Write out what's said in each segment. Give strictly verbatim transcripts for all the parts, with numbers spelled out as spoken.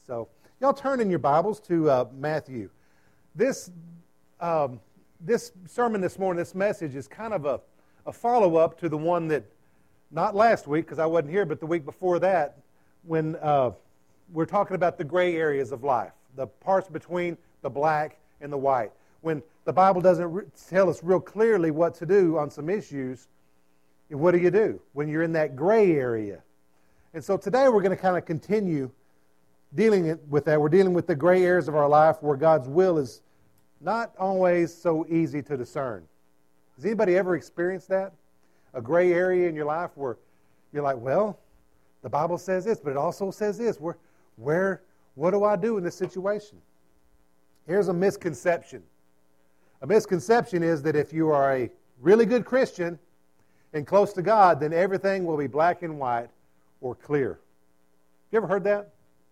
So, y'all turn in your Bibles to uh, Matthew. This um, this sermon this morning, this message is kind of a, a follow-up to the one that, not last week because I wasn't here, but the week before that, when uh, we're talking about the gray areas of life, the parts between the black and the white. When the Bible doesn't re- tell us real clearly what to do on some issues, what do you do when you're in that gray area? And so today we're going to kind of continue dealing with that. We're dealing with the gray areas of our life where God's will is not always so easy to discern. Has anybody ever experienced that? A gray area in your life where you're like, well, the Bible says this, but it also says this. Where, where, what do I do in this situation? Here's a misconception. A misconception is that if you are a really good Christian and close to God, then everything will be black and white or clear. You ever heard that?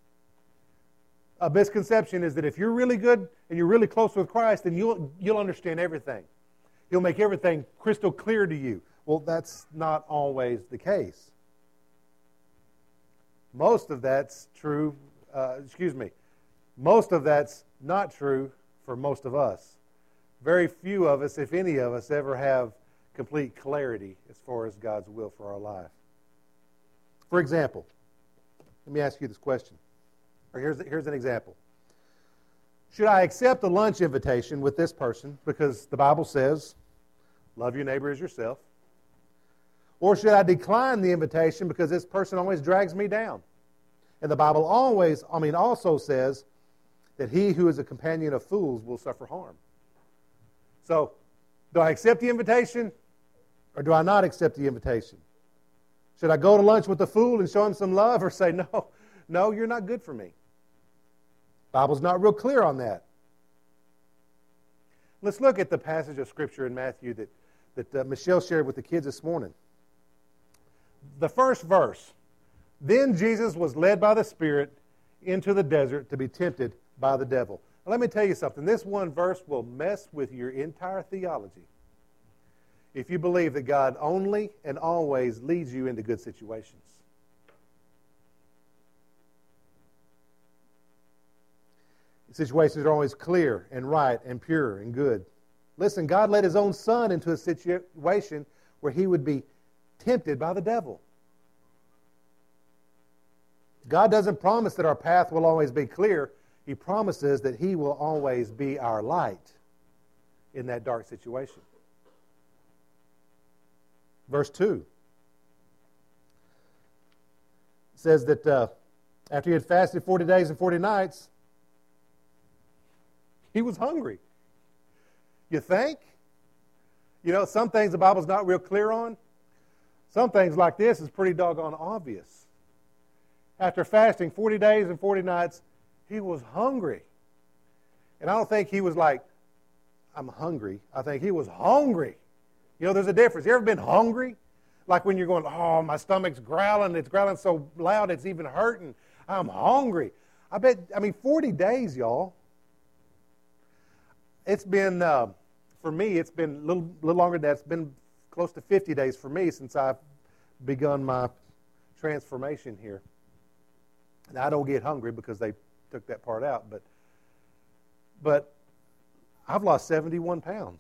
A misconception is that if you're really good and you're really close with Christ, then you'll, you'll understand everything. He'll make everything crystal clear to you. Well, that's not always the case. Most of that's true, uh, excuse me, most of that's not true for most of us. Very few of us, if any of us, ever have complete clarity as far as God's will for our life. For example, let me ask you this question. Or here's, here's an example. Should I accept a lunch invitation with this person because the Bible says, love your neighbor as yourself? Or should I decline the invitation because this person always drags me down? And the Bible always, I mean, also says that he who is a companion of fools will suffer harm. So, do I accept the invitation or do I not accept the invitation? Should I go to lunch with the fool and show him some love or say, no, no, you're not good for me? The Bible's not real clear on that. Let's look at the passage of Scripture in Matthew that, that uh, Michelle shared with the kids this morning. The first verse, then Jesus was led by the Spirit into the desert to be tempted by the devil. Now, let me tell you something. This one verse will mess with your entire theology if you believe that God only and always leads you into good situations. Situations are always clear and right and pure and good. Listen, God led His own Son into a situation where He would be tempted by the devil. God doesn't promise that our path will always be clear. He promises that He will always be our light in that dark situation. Verse two says that uh, after He had fasted forty days and forty nights, He was hungry. You think? You know, some things the Bible's not real clear on. Some things like this is pretty doggone obvious. After fasting forty days and forty nights, He was hungry. And I don't think He was like, I'm hungry. I think He was hungry. You know, there's a difference. You ever been hungry? Like when you're going, oh, my stomach's growling. It's growling so loud it's even hurting. I'm hungry. I bet, I mean, forty days, y'all. It's been, uh, for me, it's been a little, little longer than that. It's been close to fifty days for me since I've begun my transformation here. Now, I don't get hungry because they took that part out, but but I've lost seventy-one pounds.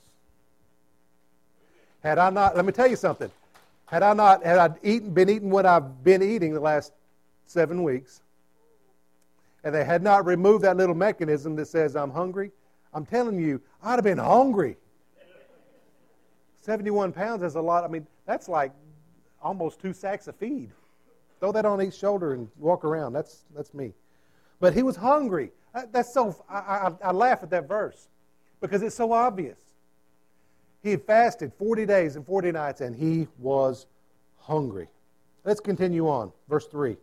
Had I not, let me tell you something. Had I not, had I eaten, been eating what I've been eating the last seven weeks, and they had not removed that little mechanism that says I'm hungry, I'm telling you, I'd have been hungry. seventy-one pounds is a lot. I mean, that's like almost two sacks of feed. Throw that on each shoulder and walk around. That's that's me. But He was hungry. That's so. I, I, I laugh at that verse because it's so obvious. He had fasted forty days and forty nights, and He was hungry. Let's continue on. Verse three.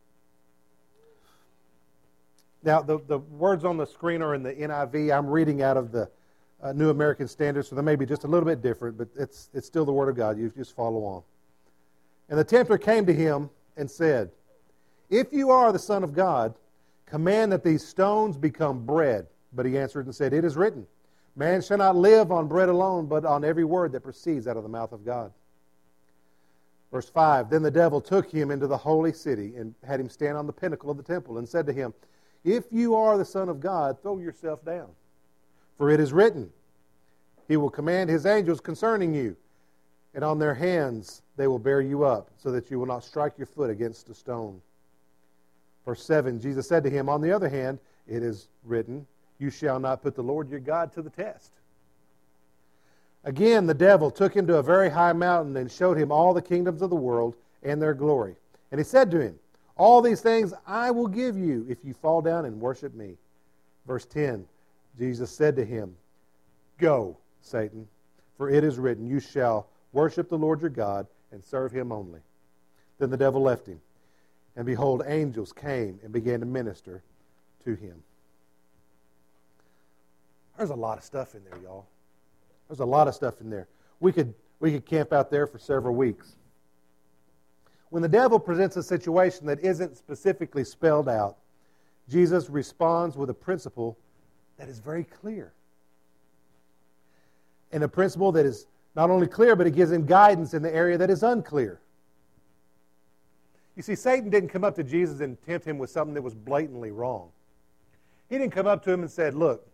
Now, the, the words on the screen are in the N I V. I'm reading out of the uh, New American Standard, so they may be just a little bit different, but it's it's still the Word of God. You just follow on. And the tempter came to Him and said, if you are the Son of God, command that these stones become bread. But He answered and said, it is written, man shall not live on bread alone, but on every word that proceeds out of the mouth of God. Verse five, then the devil took Him into the holy city and had Him stand on the pinnacle of the temple and said to Him, If you are the Son of God, throw yourself down. For it is written, He will command His angels concerning you, and on their hands they will bear you up, so that you will not strike your foot against a stone. Verse seven, Jesus said to him, On the other hand, it is written, You shall not put the Lord your God to the test. Again, the devil took him to a very high mountain and showed him all the kingdoms of the world and their glory. And he said to him, All these things I will give you if you fall down and worship me. Verse ten, Jesus said to him, Go, Satan, for it is written, You shall worship the Lord your God and serve Him only. Then the devil left him. And behold, angels came and began to minister to him. There's a lot of stuff in there, y'all. There's a lot of stuff in there. We could, we could camp out there for several weeks. When the devil presents a situation that isn't specifically spelled out, Jesus responds with a principle that is very clear. And a principle that is not only clear, but it gives him guidance in the area that is unclear. You see, Satan didn't come up to Jesus and tempt him with something that was blatantly wrong. He didn't come up to him and said, Look,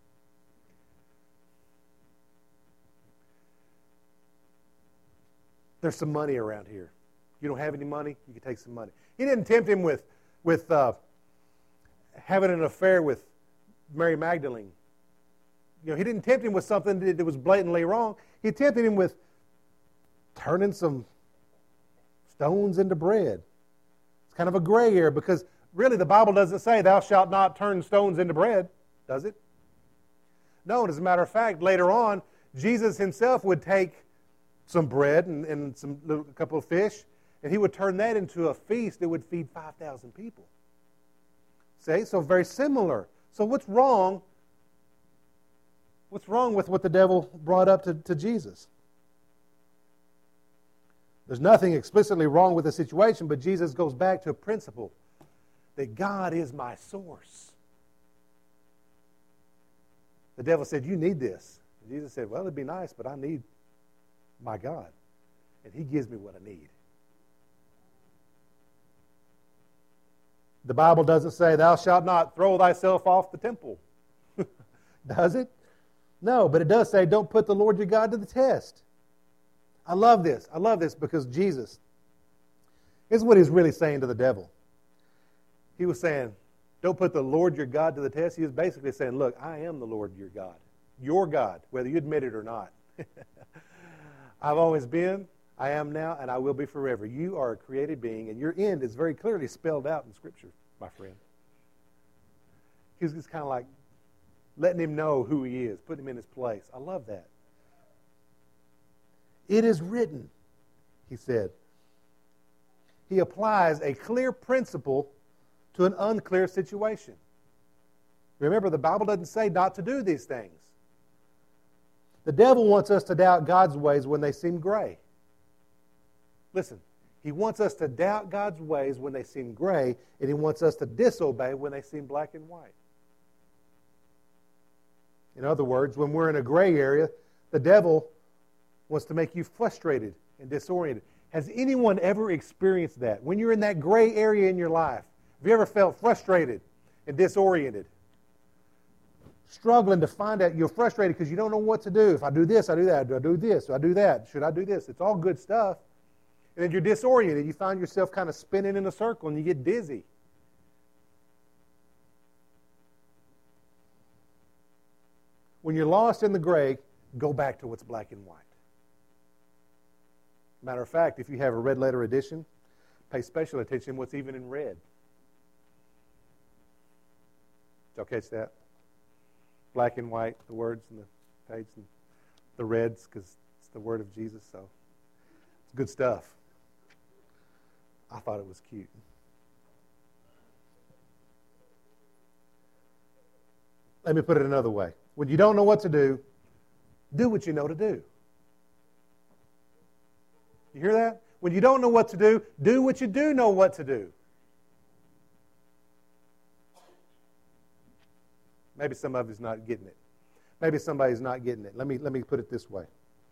there's some money around here. You don't have any money? You can take some money. He didn't tempt him with, with uh, having an affair with Mary Magdalene. You know, he didn't tempt him with something that was blatantly wrong. He tempted him with turning some stones into bread. It's kind of a gray area because really the Bible doesn't say thou shalt not turn stones into bread, does it? No, and as a matter of fact, later on, Jesus himself would take some bread and, and some little, a couple of fish, and he would turn that into a feast that would feed five thousand people. See? So very similar. So what's wrong? What's wrong with what the devil brought up to, to Jesus? There's nothing explicitly wrong with the situation, but Jesus goes back to a principle that God is my source. The devil said, You need this. And Jesus said, Well, it'd be nice, but I need my God. And He gives me what I need. The Bible doesn't say, Thou shalt not throw thyself off the temple. Does it? No, but it does say, Don't put the Lord your God to the test. I love this. I love this because Jesus, here's what He's really saying to the devil. He was saying, Don't put the Lord your God to the test. He was basically saying, Look, I am the Lord your God. Your God, whether you admit it or not. I've always been, I am now, and I will be forever. You are a created being, and your end is very clearly spelled out in Scripture, my friend. He was just kind of like letting him know who he is, putting him in his place. I love that. It is written, he said. He applies a clear principle to an unclear situation. Remember, the Bible doesn't say not to do these things. The devil wants us to doubt God's ways when they seem gray. Listen, he wants us to doubt God's ways when they seem gray, and he wants us to disobey when they seem black and white. In other words, when we're in a gray area, the devil wants to make you frustrated and disoriented. Has anyone ever experienced that? When you're in that gray area in your life, have you ever felt frustrated and disoriented? Struggling to find out, you're frustrated because you don't know what to do. If I do this, I do that. Do I do this? Do I do that? Should I do this? It's all good stuff. And then you're disoriented. You find yourself kind of spinning in a circle and you get dizzy. When you're lost in the gray, go back to what's black and white. Matter of fact, if you have a red letter edition, pay special attention to what's even in red. Did y'all catch that? Black and white, the words and the page, and the reds, because it's the word of Jesus, so it's good stuff. I thought it was cute. Let me put it another way. When you don't know what to do, do what you know to do. You hear that? When you don't know what to do, do what you do know what to do. Maybe some of you's not getting it. Maybe somebody's not getting it. Let me, let me put it this way.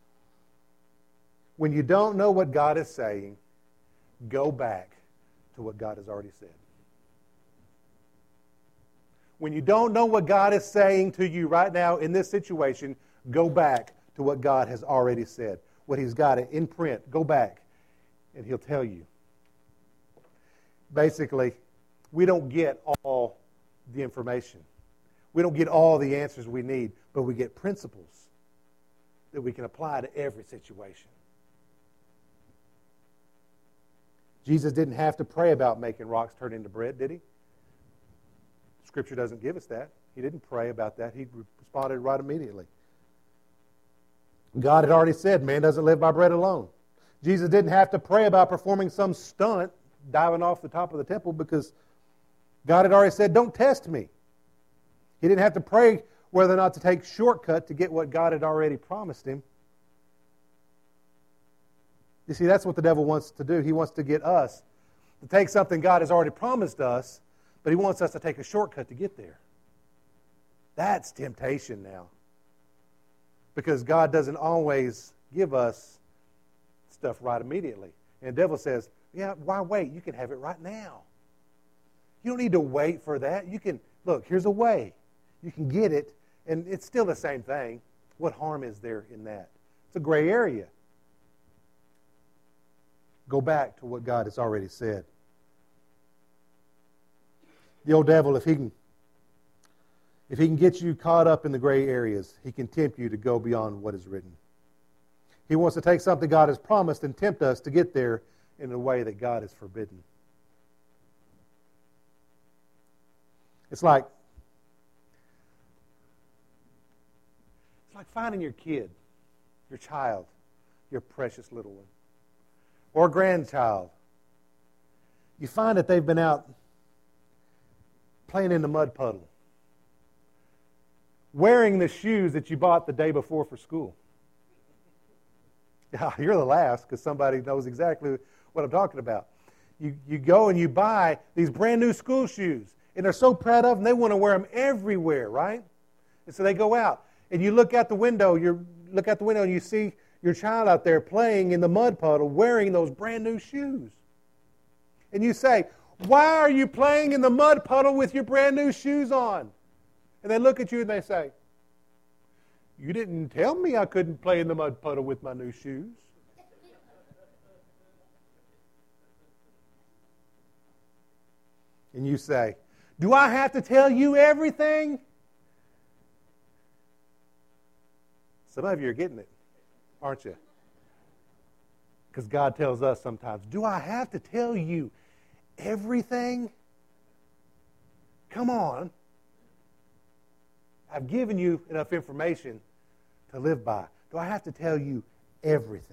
When you don't know what God is saying, go back to what God has already said. When you don't know what God is saying to you right now in this situation, go back to what God has already said. What He's got it in print. Go back, and He'll tell you. Basically, we don't get all the information. We don't get all the answers we need, but we get principles that we can apply to every situation. Jesus didn't have to pray about making rocks turn into bread, did He? Scripture doesn't give us that. He didn't pray about that. He responded right immediately. God had already said, man doesn't live by bread alone. Jesus didn't have to pray about performing some stunt, diving off the top of the temple, because God had already said, don't test me. He didn't have to pray whether or not to take shortcut to get what God had already promised him. You see, that's what the devil wants to do. He wants to get us to take something God has already promised us, but he wants us to take a shortcut to get there. That's temptation now. Because God doesn't always give us stuff right immediately. And the devil says, yeah, why wait? You can have it right now. You don't need to wait for that. You can, look, here's a way. You can get it, and it's still the same thing. What harm is there in that? It's a gray area. Go back to what God has already said. The old devil, if he can, if he can get you caught up in the gray areas, he can tempt you to go beyond what is written. He wants to take something God has promised and tempt us to get there in a way that God has forbidden. It's like it's like finding your kid, your child, your precious little one, or grandchild. You find that they've been out playing in the mud puddle, wearing the shoes that you bought the day before for school. Yeah, you're the last because somebody knows exactly what I'm talking about. You, you go and you buy these brand new school shoes, and they're so proud of them, they want to wear them everywhere, right? And so they go out, and you look out the window, you look out the window, and you see your child out there playing in the mud puddle, wearing those brand new shoes. And you say, why are you playing in the mud puddle with your brand new shoes on? And they look at you and they say, you didn't tell me I couldn't play in the mud puddle with my new shoes. And you say, do I have to tell you everything? Some of you are getting it, aren't you? Because God tells us sometimes, do I have to tell you everything? Come on. I've given you enough information to live by. Do I have to tell you everything?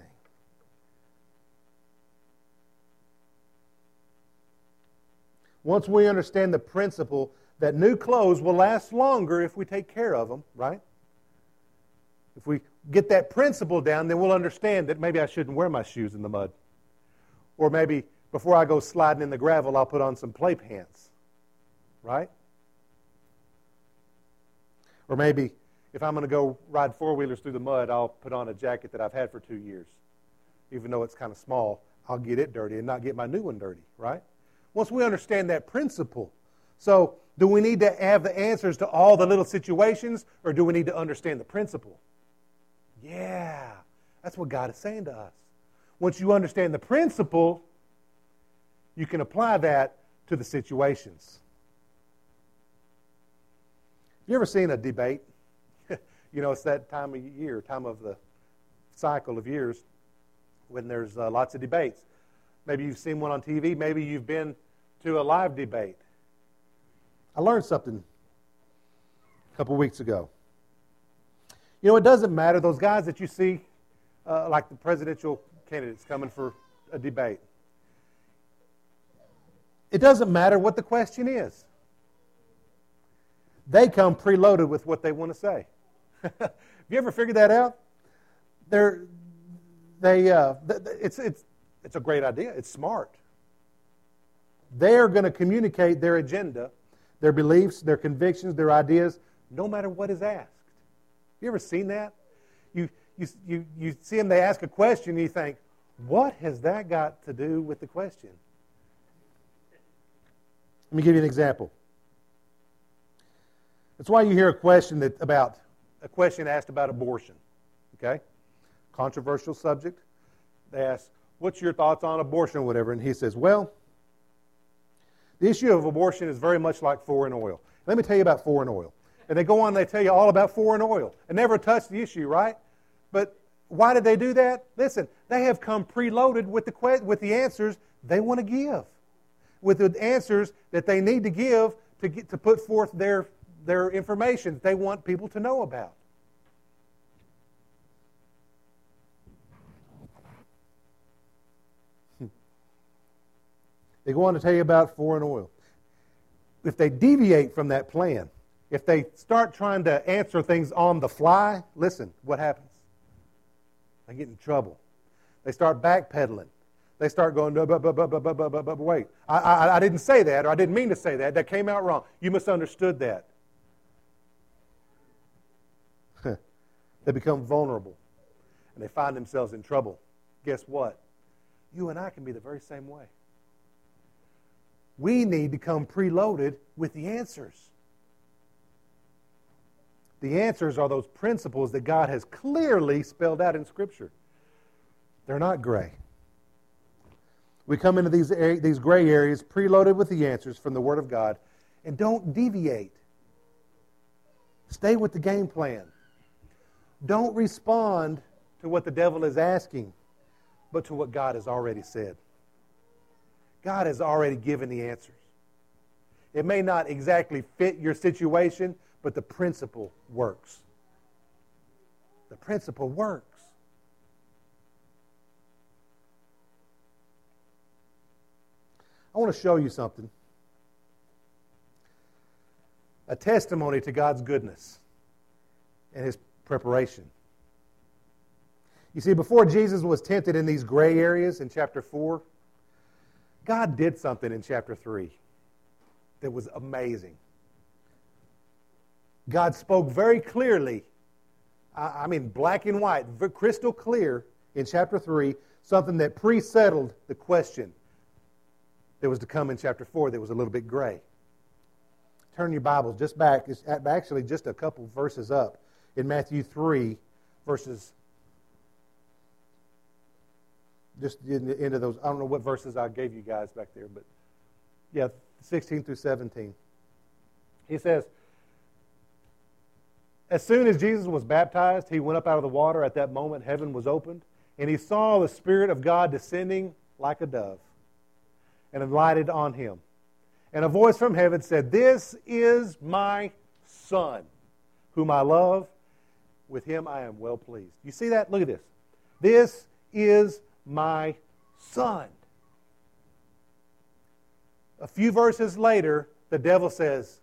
Once we understand the principle that new clothes will last longer if we take care of them, right? If we get that principle down, then we'll understand that maybe I shouldn't wear my shoes in the mud. Or maybe before I go sliding in the gravel, I'll put on some play pants, right? Or maybe if I'm going to go ride four-wheelers through the mud, I'll put on a jacket that I've had for two years. Even though it's kind of small, I'll get it dirty and not get my new one dirty, right? Once we understand that principle. So, do we need to have the answers to all the little situations, or do we need to understand the principle? Yeah, that's what God is saying to us. Once you understand the principle, you can apply that to the situations. You ever seen a debate? You know, it's that time of year, time of the cycle of years when there's uh, lots of debates. Maybe you've seen one on T V. Maybe you've been to a live debate. I learned something a couple weeks ago. You know, it doesn't matter. Those guys that you see, uh, like the presidential candidates coming for a debate, it doesn't matter what the question is. They come preloaded with what they want to say. Have you ever figured that out? They're, they, uh, it's, it's, it's a great idea. It's smart. They're going to communicate their agenda, their beliefs, their convictions, their ideas, no matter what is asked. You ever seen that? You, you, you, you see them, they ask a question, and you think, what has that got to do with the question? Let me give you an example. That's why you hear a question that about a question asked about abortion. Okay? Controversial subject. They ask, what's your thoughts on abortion or whatever? And he says, well, the issue of abortion is very much like foreign oil. Let me tell you about foreign oil. And they go on and they tell you all about foreign oil and never touch the issue, right? But why did they do that? Listen, they have come preloaded with the que- with the answers they want to give, with the answers that they need to give to get to put forth their their information that they want people to know about. They go on to tell you about foreign oil. If they deviate from that plan, if they start trying to answer things on the fly, listen, what happens? They get in trouble. They start backpedaling. They start going, no, but, but, but, but, but, but, but, wait. I, I, I didn't say that, or I didn't mean to say that. That came out wrong. You misunderstood that. They become vulnerable, and they find themselves in trouble. Guess what? You and I can be the very same way. We need to come preloaded with the answers. The answers are those principles that God has clearly spelled out in Scripture. They're not gray. We come into these, these gray areas preloaded with the answers from the Word of God, and don't deviate. Stay with the game plan. Don't respond to what the devil is asking, but to what God has already said. God has already given the answers. It may not exactly fit your situation, but the principle works. The principle works. I want to show you something. A testimony to God's goodness and His preparation. You see, before Jesus was tempted in these gray areas in chapter four, God did something in chapter three that was amazing. God spoke very clearly, I mean black and white, crystal clear in chapter three, something that pre-settled the question that was to come in chapter four that was a little bit gray. Turn your Bibles just back, it's actually just a couple verses up in Matthew three, verses, just into those, I don't know what verses I gave you guys back there, but yeah, sixteen through seventeen. He says, as soon as Jesus was baptized, he went up out of the water. At that moment, heaven was opened, and he saw the Spirit of God descending like a dove and alighted on him. And a voice from heaven said, "This is my Son, whom I love. With him I am well pleased." You see that? Look at this. This is my Son. A few verses later, the devil says,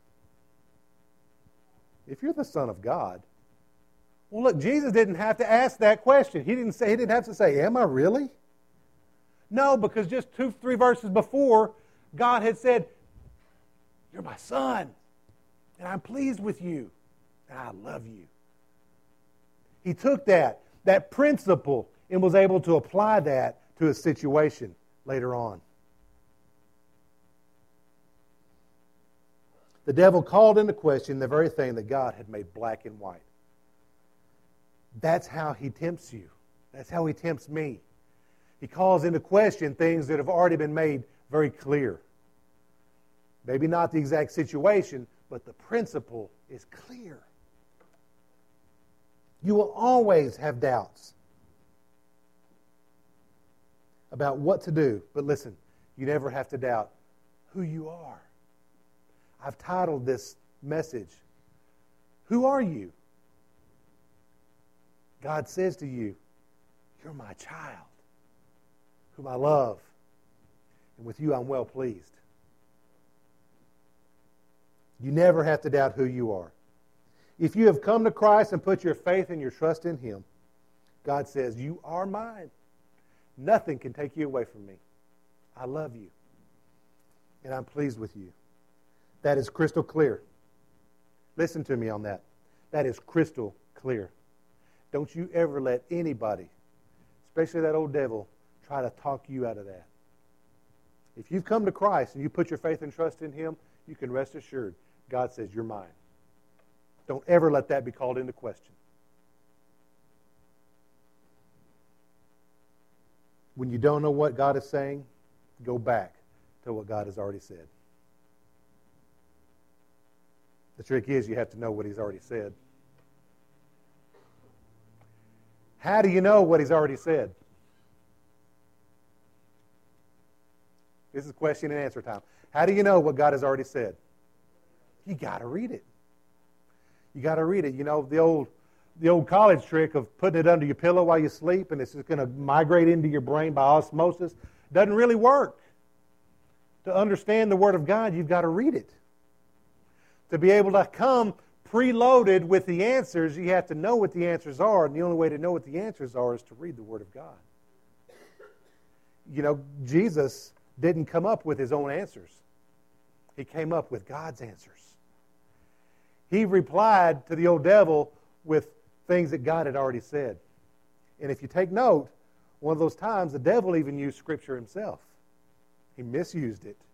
if you're the Son of God, well, look, Jesus didn't have to ask that question. He didn't say. He didn't have to say, am I really? No, because just two, three verses before, God had said, you're my Son, and I'm pleased with you, and I love you. He took that, that principle, and was able to apply that to a situation later on. The devil called into question the very thing that God had made black and white. That's how he tempts you. That's how he tempts me. He calls into question things that have already been made very clear. Maybe not the exact situation, but the principle is clear. You will always have doubts about what to do. But listen, you never have to doubt who you are. I've titled this message, Who Are You? God says to you, you're my child, whom I love, and with you I'm well pleased. You never have to doubt who you are. If you have come to Christ and put your faith and your trust in Him, God says, you are mine. Nothing can take you away from me. I love you, and I'm pleased with you. That is crystal clear. Listen to me on that. That is crystal clear. Don't you ever let anybody, especially that old devil, try to talk you out of that. If you've come to Christ and you put your faith and trust in Him, you can rest assured God says, you're mine. Don't ever let that be called into question. When you don't know what God is saying, go back to what God has already said. The trick is you have to know what He's already said. How do you know what He's already said? This is question and answer time. How do you know what God has already said? You got to read it. You got to read it. You know, the old the old college trick of putting it under your pillow while you sleep and it's just going to migrate into your brain by osmosis doesn't really work. To understand the Word of God, you've got to read it. To be able to come preloaded with the answers, you have to know what the answers are, and the only way to know what the answers are is to read the Word of God. You know, Jesus didn't come up with His own answers. He came up with God's answers. He replied to the old devil with things that God had already said. And if you take note, one of those times the devil even used Scripture himself. He misused it.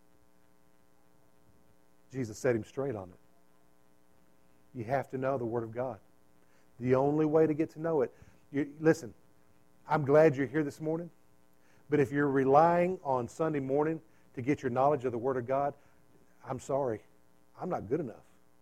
Jesus set him straight on it. You have to know the Word of God. The only way to get to know it. You, listen, I'm glad you're here this morning, but if you're relying on Sunday morning to get your knowledge of the Word of God, I'm sorry. I'm not good enough.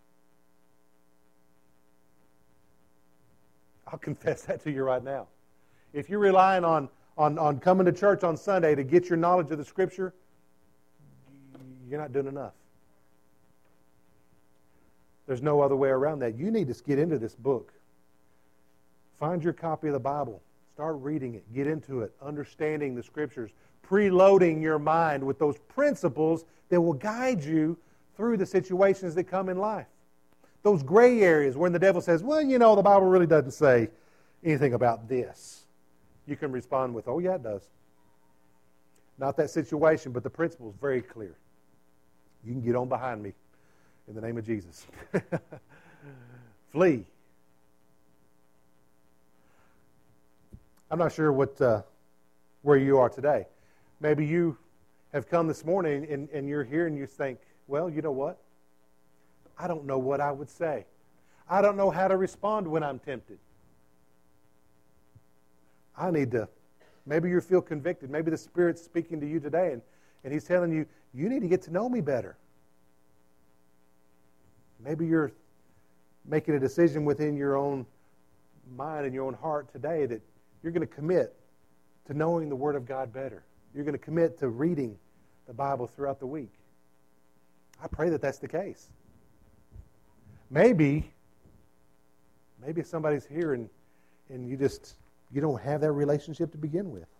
I'll confess that to you right now. If you're relying on, on, on coming to church on Sunday to get your knowledge of the Scripture, you're not doing enough. There's no other way around that. You need to get into this book. Find your copy of the Bible. Start reading it. Get into it. Understanding the Scriptures. Preloading your mind with those principles that will guide you through the situations that come in life. Those gray areas when the devil says, well, you know, the Bible really doesn't say anything about this. You can respond with, oh, yeah, it does. Not that situation, but the principle is very clear. You can get on behind me in the name of Jesus. Flee. I'm not sure what uh, where you are today. Maybe you have come this morning and, and you're here and you think, well, you know what? I don't know what I would say. I don't know how to respond when I'm tempted. I need to, maybe you feel convicted. Maybe the Spirit's speaking to you today and, and He's telling you, you need to get to know me better. Maybe you're making a decision within your own mind and your own heart today that you're going to commit to knowing the Word of God better. You're going to commit to reading the Bible throughout the week. I pray that that's the case. Maybe, maybe somebody's here and, and you just, you don't have that relationship to begin with.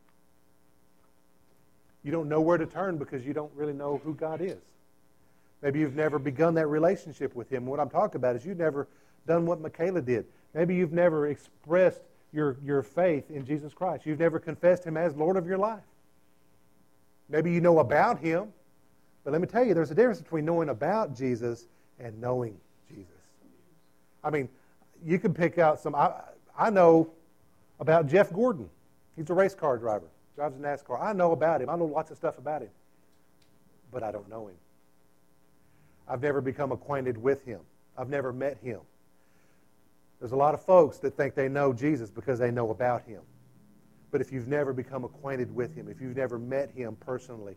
You don't know where to turn because you don't really know who God is. Maybe you've never begun that relationship with Him. What I'm talking about is you've never done what Michaela did. Maybe you've never expressed your, your faith in Jesus Christ. You've never confessed Him as Lord of your life. Maybe you know about Him, but let me tell you, there's a difference between knowing about Jesus and knowing Jesus. I mean, you can pick out some... I, I know about Jeff Gordon. He's a race car driver, drives a NASCAR. I know about him. I know lots of stuff about him, but I don't know him. I've never become acquainted with Him. I've never met Him. There's a lot of folks that think they know Jesus because they know about Him. But if you've never become acquainted with Him, if you've never met Him personally,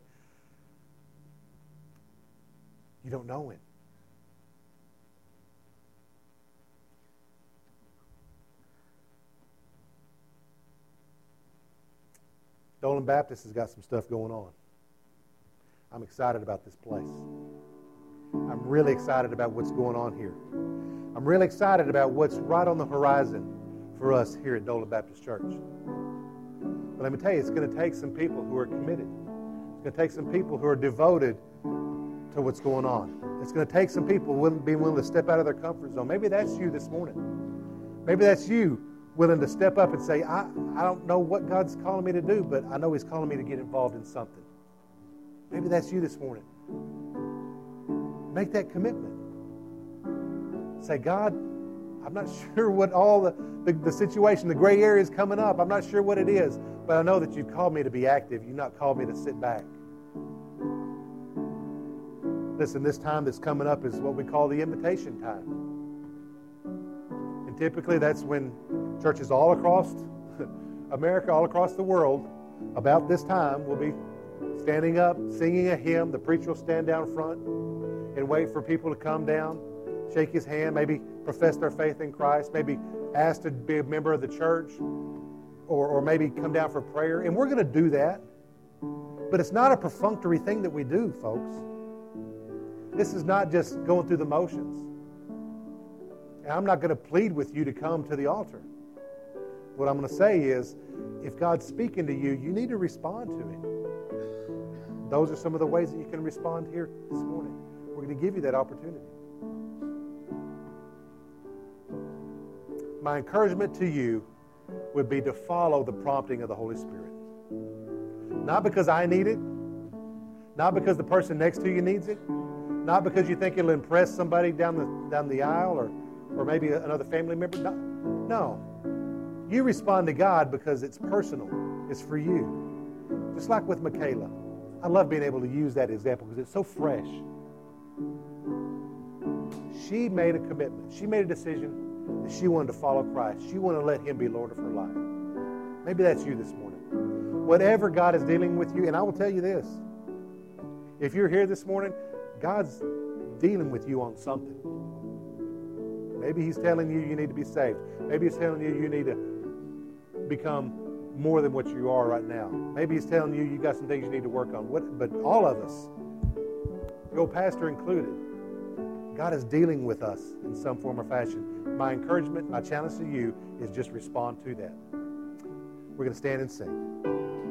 you don't know Him. Dolan Baptist has got some stuff going on. I'm excited about this place. I'm really excited about what's going on here. I'm really excited about what's right on the horizon for us here at Dolan Baptist Church. But let me tell you, it's going to take some people who are committed. It's going to take some people who are devoted to what's going on. It's going to take some people willing, being willing to step out of their comfort zone. Maybe that's you this morning. Maybe that's you willing to step up and say, I, I don't know what God's calling me to do, but I know He's calling me to get involved in something. Maybe that's you this morning. Make that commitment. Say, God, I'm not sure what all the, the, the situation, the gray area is coming up. I'm not sure what it is, but I know that you've called me to be active. You've not called me to sit back. Listen, this time that's coming up is what we call the invitation time. And typically that's when churches all across America, all across the world, about this time will be standing up, singing a hymn. The preacher will stand down front and wait for people to come down, shake his hand, maybe profess their faith in Christ, maybe ask to be a member of the church, or, or maybe come down for prayer. And we're going to do that. But it's not a perfunctory thing that we do, folks. This is not just going through the motions. And I'm not going to plead with you to come to the altar. What I'm going to say is, if God's speaking to you, you need to respond to Him. Those are some of the ways that you can respond here this morning. We're going to give you that opportunity. My encouragement to you would be to follow the prompting of the Holy Spirit. Not because I need it, not because the person next to you needs it, not because you think it'll impress somebody down the down the aisle or, or maybe another family member. No, no. You respond to God because it's personal. It's for you. Just like with Michaela. I love being able to use that example because it's so fresh. She made a commitment. She made a decision that she wanted to follow Christ. She wanted to let Him be Lord of her life. Maybe that's you this morning. Whatever God is dealing with you, and I will tell you this. If you're here this morning, God's dealing with you on something. Maybe He's telling you you need to be saved. Maybe He's telling you you need to become more than what you are right now. Maybe He's telling you you got some things you need to work on. What, but all of us, your pastor included, God is dealing with us in some form or fashion. My encouragement, my challenge to you is just respond to that. We're going to stand and sing.